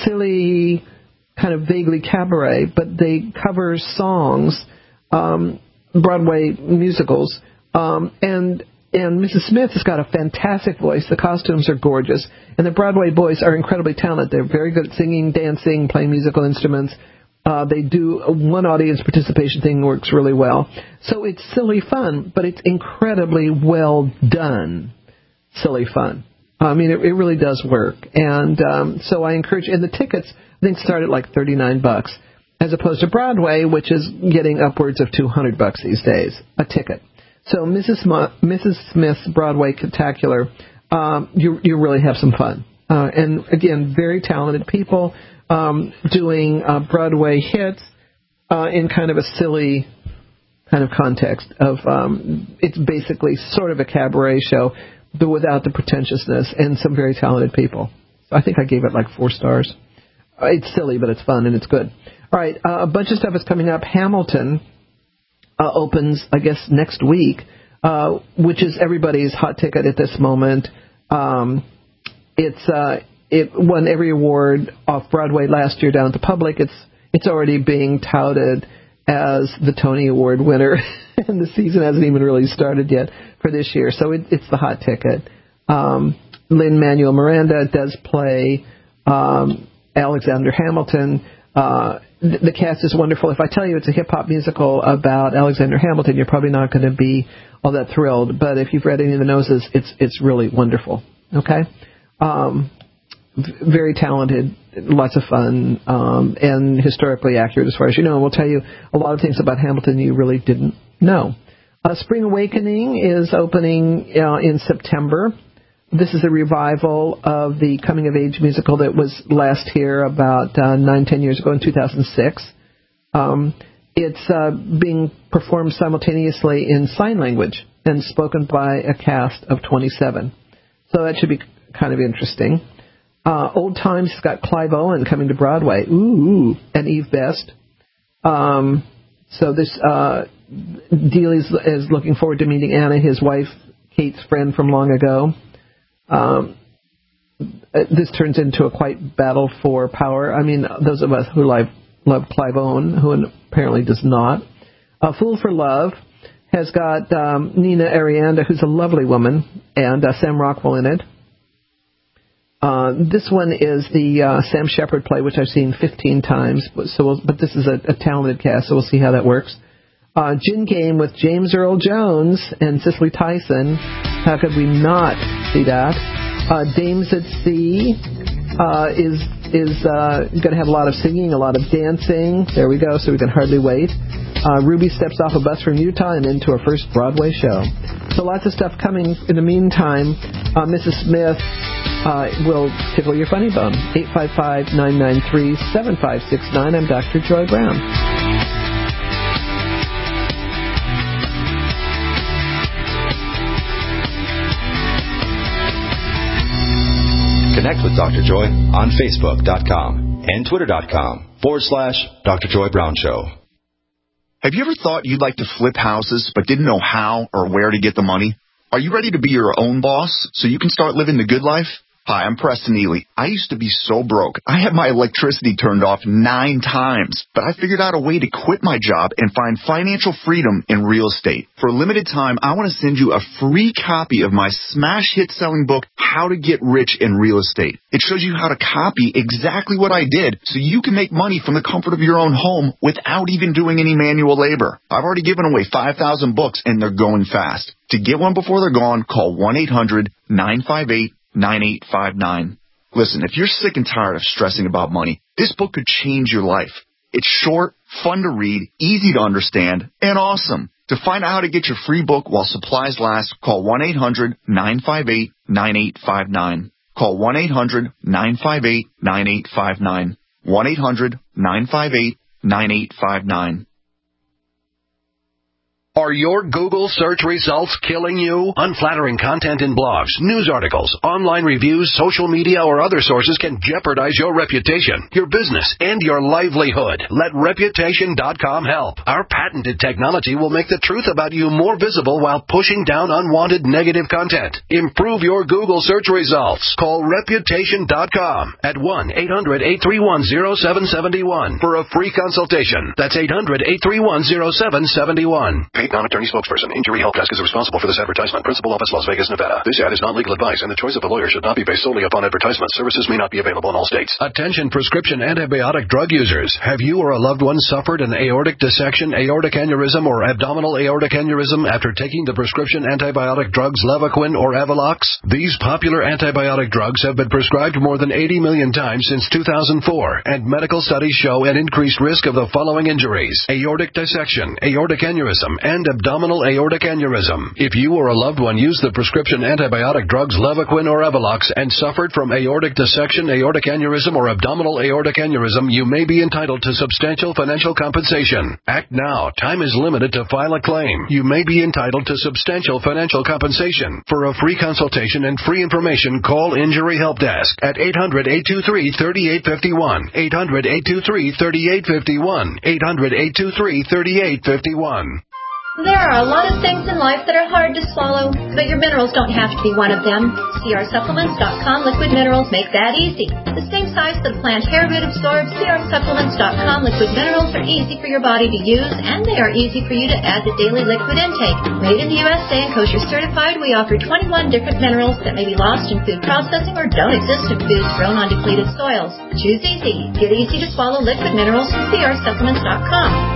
silly, kind of vaguely cabaret, but they cover songs, um, Broadway musicals, um, and and Missus Smith has got a fantastic voice. The costumes are gorgeous, and the Broadway boys are incredibly talented. They're very good at singing, dancing, playing musical instruments. Uh, they do one audience participation thing works really well. So it's silly fun, but it's incredibly well done silly fun. I mean, it, it really does work. And um, so I encourage, and the tickets, I think, start at like thirty-nine bucks, as opposed to Broadway, which is getting upwards of two hundred bucks these days, a ticket. So Missus Ma- Missus Smith's Broadway Catacular, um, you, you really have some fun. Uh, and, again, very talented people um, doing uh, Broadway hits uh, in kind of a silly kind of context of um, it's basically sort of a cabaret show, but without the pretentiousness, and some very talented people. I think I gave it like four stars. Uh, it's silly, but it's fun, and it's good. All right, uh, a bunch of stuff is coming up. Hamilton uh, opens, I guess, next week, uh, which is everybody's hot ticket at this moment. Um, it's uh, it won every award off-Broadway last year down at the Public. It's it's already being touted as the Tony Award winner, and the season hasn't even really started yet for this year, so it, it's the hot ticket. Um, Lin-Manuel Miranda does play um, Alexander Hamilton. Uh, the, the cast is wonderful. If I tell you it's a hip-hop musical about Alexander Hamilton, you're probably not going to be all that thrilled, but if you've read any of the noses, it's it's really wonderful. Okay? Um, very talented, lots of fun, um, and historically accurate as far as you know. And we'll tell you a lot of things about Hamilton you really didn't know. Uh, Spring Awakening is opening uh, in September. This is a revival of the coming-of-age musical that was last here about uh, nine, ten years ago in two thousand six. Um, it's uh, being performed simultaneously in sign language and spoken by a cast of twenty-seven. So that should be kind of interesting. Uh, Old Times has got Clive Owen coming to Broadway. Ooh, and Eve Best. Um, so this uh, Dealey is, is looking forward to meeting Anna, his wife, Kate's friend from long ago. Um, this turns into a quite battle for power. I mean, those of us who love, love Clive Owen, who apparently does not. Uh, Fool for Love has got um, Nina Arianda, who's a lovely woman, and uh, Sam Rockwell in it. Uh, this one is the uh, Sam Shepard play, which I've seen fifteen times, but, so we'll, but this is a, a talented cast, so we'll see how that works. Uh, Gin Game with James Earl Jones and Cicely Tyson. How could we not see that? Uh, Dames at Sea uh, is is uh, going to have a lot of singing, a lot of dancing. There we go, so we can hardly wait. Uh, Ruby steps off a bus from Utah and into her first Broadway show. So lots of stuff coming. In the meantime, uh, Missus Smith uh, will tickle your funny bone. eight five five, nine nine three, seven five six nine. I'm Doctor Joy Brown. Connect with Doctor Joy on Facebook dot com and Twitter dot com forward slash Doctor Joy Brown Show. Have you ever thought you'd like to flip houses but didn't know how or where to get the money? Are you ready to be your own boss so you can start living the good life? Hi, I'm Preston Ely. I used to be so broke. I had my electricity turned off nine times, but I figured out a way to quit my job and find financial freedom in real estate. For a limited time, I want to send you a free copy of my smash hit selling book, How to Get Rich in Real Estate. It shows you how to copy exactly what I did so you can make money from the comfort of your own home without even doing any manual labor. I've already given away five thousand books and they're going fast. To get one before they're gone, call one eight hundred nine five eight nine eight five nine. Listen, if you're sick and tired of stressing about money, this book could change your life. It's short, fun to read, easy to understand, and awesome. To find out how to get your free book while supplies last, call one eight hundred nine five eight nine eight five nine. Call one eight hundred nine five eight nine eight five nine. one eight hundred nine five eight nine eight five nine. Are your Google search results killing you? Unflattering content in blogs, news articles, online reviews, social media, or other sources can jeopardize your reputation, your business, and your livelihood. Let Reputation dot com help. Our patented technology will make the truth about you more visible while pushing down unwanted negative content. Improve your Google search results. Call Reputation dot com at one eight hundred eight three one zero seven seven one for a free consultation. That's eight hundred eight three one zero seven seven one. Paid non-attorney spokesperson. Injury Help Desk is responsible for this advertisement. Principal office, Las Vegas, Nevada. This ad is not legal advice, and the choice of a lawyer should not be based solely upon advertisement. Services may not be available in all states. Attention prescription antibiotic drug users. Have you or a loved one suffered an aortic dissection, aortic aneurysm, or abdominal aortic aneurysm after taking the prescription antibiotic drugs Levaquin or Avelox? These popular antibiotic drugs have been prescribed more than eighty million times since two thousand four, and medical studies show an increased risk of the following injuries: aortic dissection, aortic aneurysm, and abdominal aortic aneurysm. If you or a loved one used the prescription antibiotic drugs Levaquin or Avelox and suffered from aortic dissection, aortic aneurysm, or abdominal aortic aneurysm, you may be entitled to substantial financial compensation. Act now. Time is limited to file a claim. You may be entitled to substantial financial compensation. For a free consultation and free information, call Injury Help Desk at eight hundred eight two three three eight five one, eight hundred eight two three three eight five one, eight hundred eight two three three eight five one. There are a lot of things in life that are hard to swallow, but your minerals don't have to be one of them. C R Supplements dot com liquid minerals make that easy. The same size that a plant hair root absorbs, C R Supplements dot com liquid minerals are easy for your body to use, and they are easy for you to add to daily liquid intake. Made in the U S A and kosher certified, we offer twenty-one different minerals that may be lost in food processing or don't exist in foods grown on depleted soils. Choose easy. Get easy to swallow liquid minerals from C R Supplements dot com.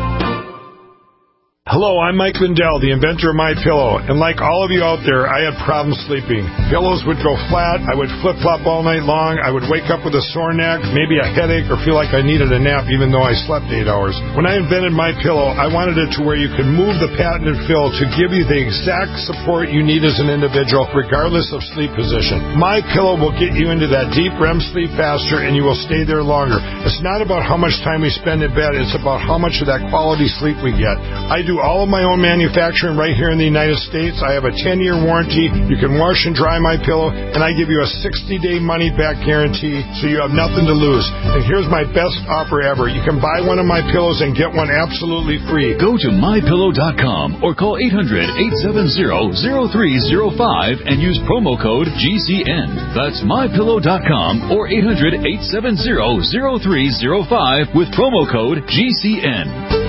Hello, I'm Mike Lindell, the inventor of MyPillow, and like all of you out there, I had problems sleeping. Pillows would go flat, I would flip-flop all night long, I would wake up with a sore neck, maybe a headache, or feel like I needed a nap even though I slept eight hours. When I invented MyPillow, I wanted it to where you could move the patented fill to give you the exact support you need as an individual, regardless of sleep position. MyPillow will get you into that deep R E M sleep faster, and you will stay there longer. It's not about how much time we spend in bed, it's about how much of that quality sleep we get. I do all of my own manufacturing right here in the United States. I have a ten-year warranty. You can wash and dry my pillow, and I give you a sixty-day money-back guarantee, so you have nothing to lose. And here's my best offer ever. You can buy one of my pillows and get one absolutely free. Go to my pillow dot com or call eight hundred eight seven zero zero three zero five and use promo code G C N. That's my pillow dot com or eight hundred eight seven zero zero three zero five with promo code G C N.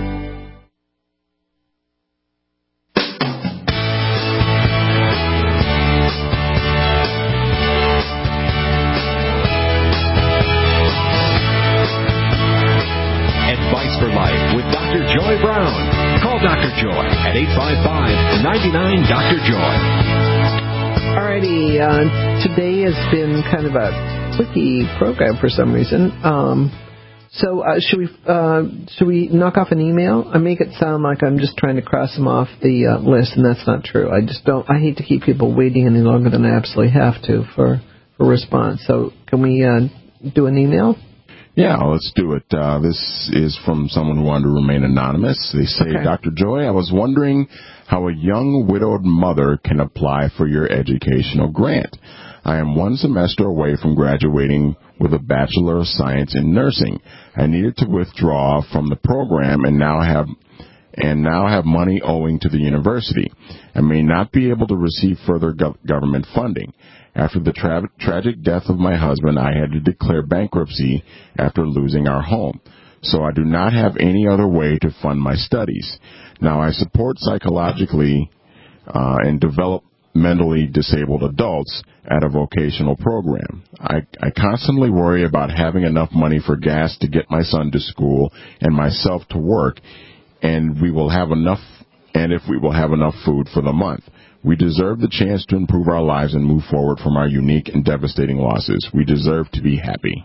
Joy Brown. Call Doctor Joy at eight five five, nine nine, Doctor Joy. Alrighty, uh, today has been kind of a quickie program for some reason. Um, so uh, should we uh, should we knock off an email? I make it sound like I'm just trying to cross them off the uh, list, and that's not true. I just don't. I hate to keep people waiting any longer than I absolutely have to for for response. So can we uh, do an email? Yeah, let's do it. Uh, this is from someone who wanted to remain anonymous. They say, okay. Doctor Joy, I was wondering how a young widowed mother can apply for your educational grant. I am one semester away from graduating with a Bachelor of Science in Nursing. I needed to withdraw from the program and now have and now have money owing to the university. I may not be able to receive further gov- government funding. After the tra- tragic death of my husband, I had to declare bankruptcy after losing our home. So I do not have any other way to fund my studies. Now, I support psychologically uh, and developmentally disabled adults at a vocational program. I, I constantly worry about having enough money for gas to get my son to school and myself to work, and we will have enough, and if we will have enough food for the month. We deserve the chance to improve our lives and move forward from our unique and devastating losses. We deserve to be happy.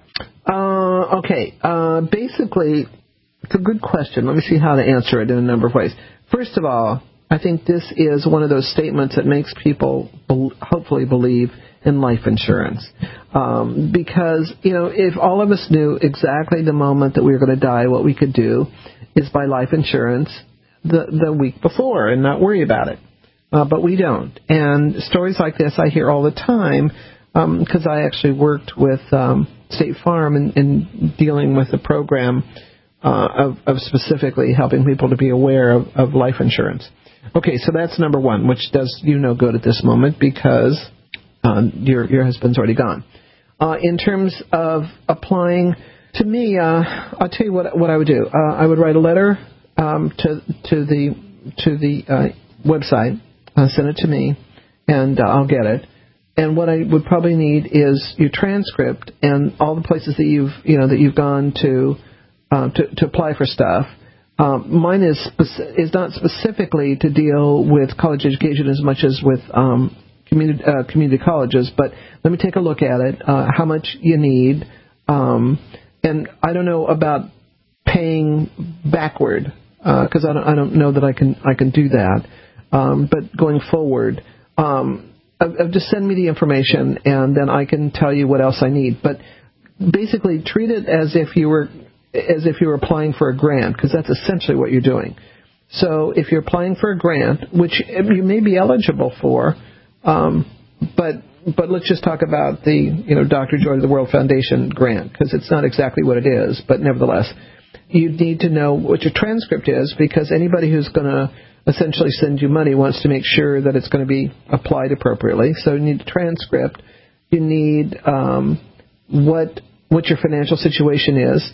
Uh, okay. Uh, basically, it's a good question. Let me see how to answer it in a number of ways. First of all, I think this is one of those statements that makes people be- hopefully believe in life insurance. Um, because, you know, if all of us knew exactly the moment that we were going to die, what we could do is buy life insurance the, the week before and not worry about it. Uh, but we don't. And stories like this I hear all the time because um, I actually worked with um, State Farm in, in dealing with a program uh, of, of specifically helping people to be aware of, of life insurance. Okay, so that's number one, which does you no good at this moment because uh, your your husband's already gone. Uh, in terms of applying, to me, uh, I'll tell you what what I would do. Uh, I would write a letter um, to to the to the uh, website. Uh, send it to me, and uh, I'll get it. And what I would probably need is your transcript and all the places that you've, you know, that you've gone to uh, to, to apply for stuff. Um, mine is speci- is not specifically to deal with college education as much as with um, community uh, community colleges. But let me take a look at it. Uh, how much you need, um, and I don't know about paying backward because uh, I don't I don't know that I can I can do that. Um, but going forward, um, uh, just send me the information, and then I can tell you what else I need. But basically, treat it as if you were as if you were applying for a grant, because that's essentially what you're doing. So if you're applying for a grant, which you may be eligible for, um, but but let's just talk about the you know Doctor Joy of the World Foundation grant, because it's not exactly what it is, but nevertheless, you need to know what your transcript is, because anybody who's going to essentially send you money wants to make sure that it's going to be applied appropriately. So you need a transcript. You need um, what what your financial situation is,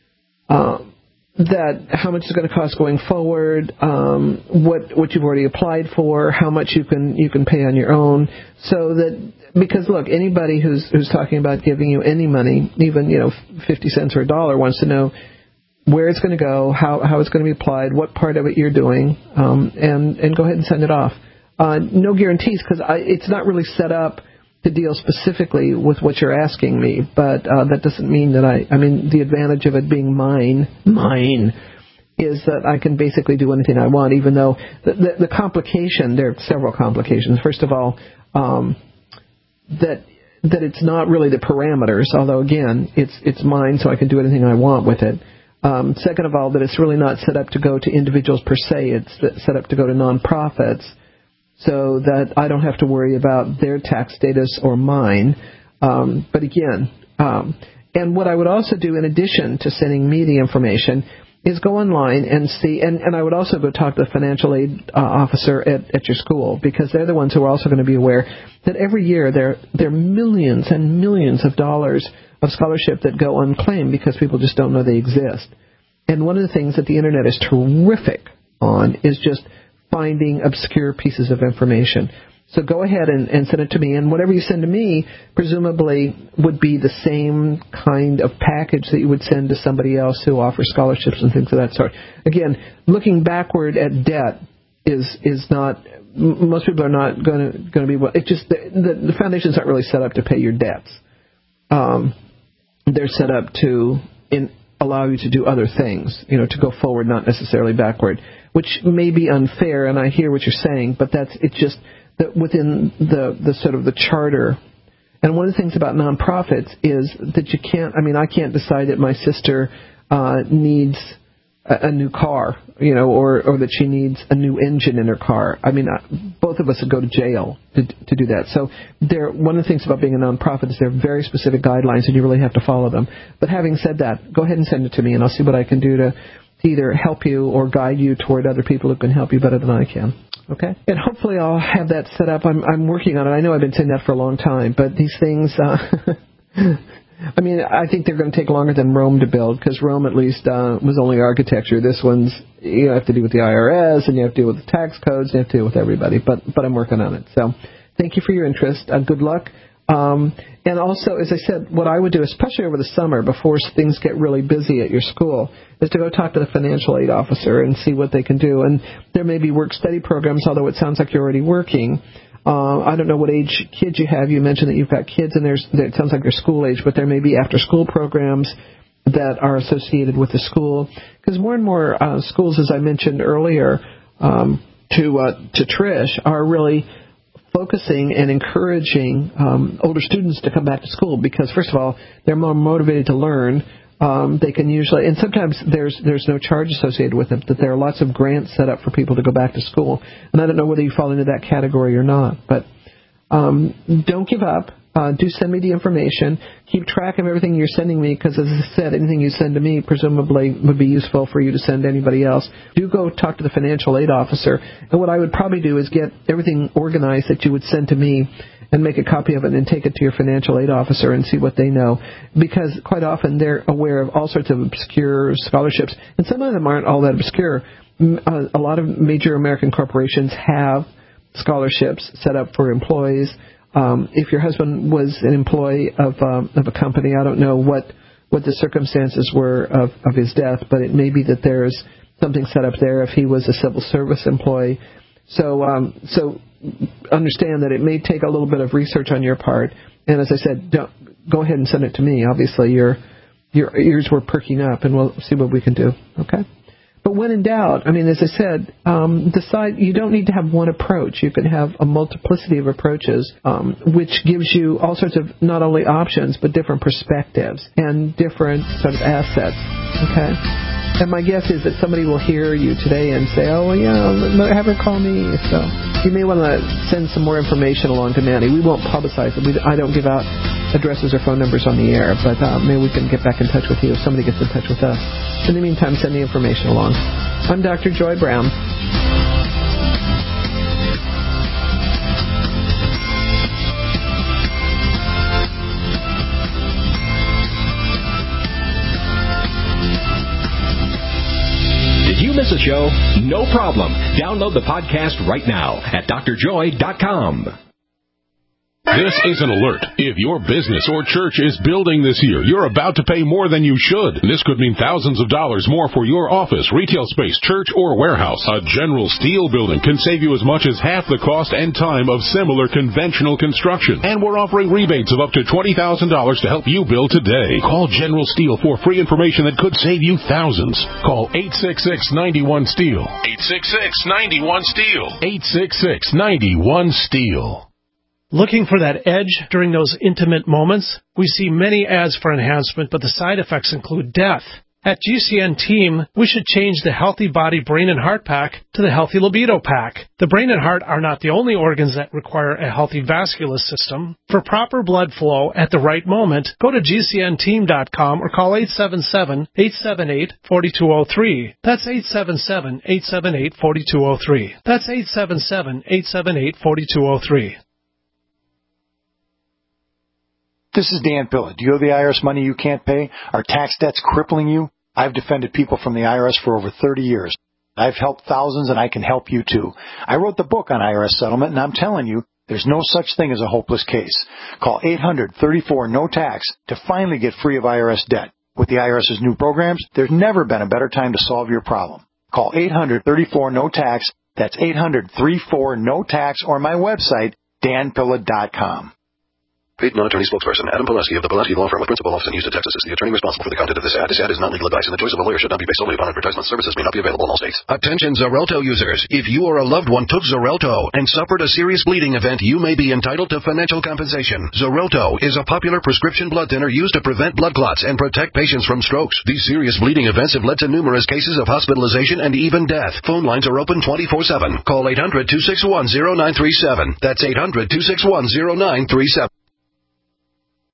uh, that how much it's going to cost going forward, um, what what you've already applied for, how much you can you can pay on your own. So that because look, anybody who's who's talking about giving you any money, even you know fifty cents or a dollar, wants to know where it's going to go, how how it's going to be applied, what part of it you're doing, um, and and go ahead and send it off. Uh, no guarantees, because it's not really set up to deal specifically with what you're asking me, but uh, that doesn't mean that I. I mean, the advantage of it being mine, mine, is that I can basically do anything I want, even though the the, the complication. There are several complications. First of all, um, that. that it's not really the parameters, although again, it's it's mine, so I can do anything I want with it. Um, second of all, that it's really not set up to go to individuals per se. It's set up to go to nonprofits, so that I don't have to worry about their tax status or mine. Um, but again, um, and what I would also do in addition to sending me the information is go online and see, and, and I would also go talk to the financial aid uh, officer at, at your school, because they're the ones who are also going to be aware that every year there, there are millions and millions of dollars of scholarship that go unclaimed because people just don't know they exist. And one of the things that the Internet is terrific on is just finding obscure pieces of information. So go ahead and, and send it to me. And whatever you send to me, presumably would be the same kind of package that you would send to somebody else who offers scholarships and things of that sort. Again, looking backward at debt is is not, most people are not going to going to be, it's just, the, the, the foundation's not really set up to pay your debts. Um, they're set up to in, allow you to do other things, you know, to go forward, not necessarily backward, which may be unfair, and I hear what you're saying, but that's, it's just that within the, the sort of the charter. And one of the things about nonprofits is that you can't, I mean, I can't decide that my sister uh, needs a, a new car, you know, or, or that she needs a new engine in her car. I mean, both of us would go to jail to, to do that. So there, one of the things about being a nonprofit is there are very specific guidelines, and you really have to follow them. But having said that, go ahead and send it to me, and I'll see what I can do to to either help you or guide you toward other people who can help you better than I can. Okay? And hopefully I'll have that set up. I'm, I'm working on it. I know I've been saying that for a long time, but these things, uh, I mean, I think they're going to take longer than Rome to build, because Rome at least uh, was only architecture. This one's, you have to deal with the I R S, and you have to deal with the tax codes, and you have to deal with everybody. But but I'm working on it. So thank you for your interest. Uh, good luck. Um, and also, as I said, what I would do, especially over the summer before things get really busy at your school, is to go talk to the financial aid officer and see what they can do. And there may be work-study programs, although it sounds like you're already working. Uh, I don't know what age kids you have. You mentioned that you've got kids, and there's, it sounds like they're school age, but there may be after-school programs that are associated with the school. Because more and more uh, schools, as I mentioned earlier um, to uh, to Trish, are really focusing and encouraging um, older students to come back to school because, first of all, they're more motivated to learn. Um, they can usually, and sometimes there's there's no charge associated with it, but there are lots of grants set up for people to go back to school. And I don't know whether you fall into that category or not, but um, don't give up. Uh, do send me the information. Keep track of everything you're sending me because, as I said, anything you send to me presumably would be useful for you to send to anybody else. Do go talk to the financial aid officer. And what I would probably do is get everything organized that you would send to me and make a copy of it and take it to your financial aid officer and see what they know. Because quite often they're aware of all sorts of obscure scholarships. And some of them aren't all that obscure. A lot of major American corporations have scholarships set up for employees. Um, if your husband was an employee of um, of a company, I don't know what, what the circumstances were of, of his death, but it may be that there's something set up there if he was a civil service employee. So um, so understand that it may take a little bit of research on your part. And as I said, don't, go ahead and send it to me. Obviously, your your ears were perking up, and we'll see what we can do. Okay? But when in doubt, I mean, as I said, um, decide you don't need to have one approach. You can have a multiplicity of approaches, um, which gives you all sorts of not only options, but different perspectives and different sort of assets. Okay? And my guess is that somebody will hear you today and say, oh, well, yeah, have her call me. So you may want to send some more information along to Manny. We won't publicize it. We, I don't give out addresses or phone numbers on the air, but uh, maybe we can get back in touch with you if somebody gets in touch with us. In the meantime, send the information along. I'm Doctor Joy Brown. Did you miss a show? No problem. Download the podcast right now at d r joy dot com. This is an alert. If your business or church is building this year, you're about to pay more than you should. This could mean thousands of dollars more for your office, retail space, church, or warehouse. A General Steel building can save you as much as half the cost and time of similar conventional construction. And we're offering rebates of up to twenty thousand dollars to help you build today. Call General Steel for free information that could save you thousands. Call eight six six, nine one, STEEL. eight six six, nine one, STEEL. eight six six, nine one, STEEL. Looking for that edge during those intimate moments? We see many ads for enhancement, but the side effects include death. At G C N Team, we should change the Healthy Body, Brain, and Heart Pack to the Healthy Libido Pack. The brain and heart are not the only organs that require a healthy vascular system. For proper blood flow at the right moment, go to G C N team dot com or call eight seven seven, eight seven eight, four two zero three. That's eight seven seven, eight seven eight, four two zero three. That's eight seven seven, eight seven eight, four two zero three. This is Dan Pilla. Do you owe the I R S money you can't pay? Are tax debts crippling you? I've defended people from the I R S for over thirty years. I've helped thousands, and I can help you too. I wrote the book on I R S settlement, and I'm telling you, there's no such thing as a hopeless case. Call eight hundred, thirty-four, no tax to finally get free of I R S debt. With the IRS's new programs, there's never been a better time to solve your problem. Call eight hundred, thirty-four, no tax. That's eight hundred, thirty-four, no tax, or my website, dan pilla dot com. Paid non-attorney spokesperson Adam Pileski of the Pileski Law Firm with principal office in Houston, Texas is the attorney responsible for the content of this ad. This ad is not legal advice, and the choice of a lawyer should not be based solely upon advertisement. Services may not be available in all states. Attention Xarelto users. If you or a loved one took Xarelto and suffered a serious bleeding event, you may be entitled to financial compensation. Xarelto is a popular prescription blood thinner used to prevent blood clots and protect patients from strokes. These serious bleeding events have led to numerous cases of hospitalization and even death. Phone lines are open twenty-four seven. Call eight hundred, two six one, zero nine three seven. That's eight hundred, two six one, zero nine three seven.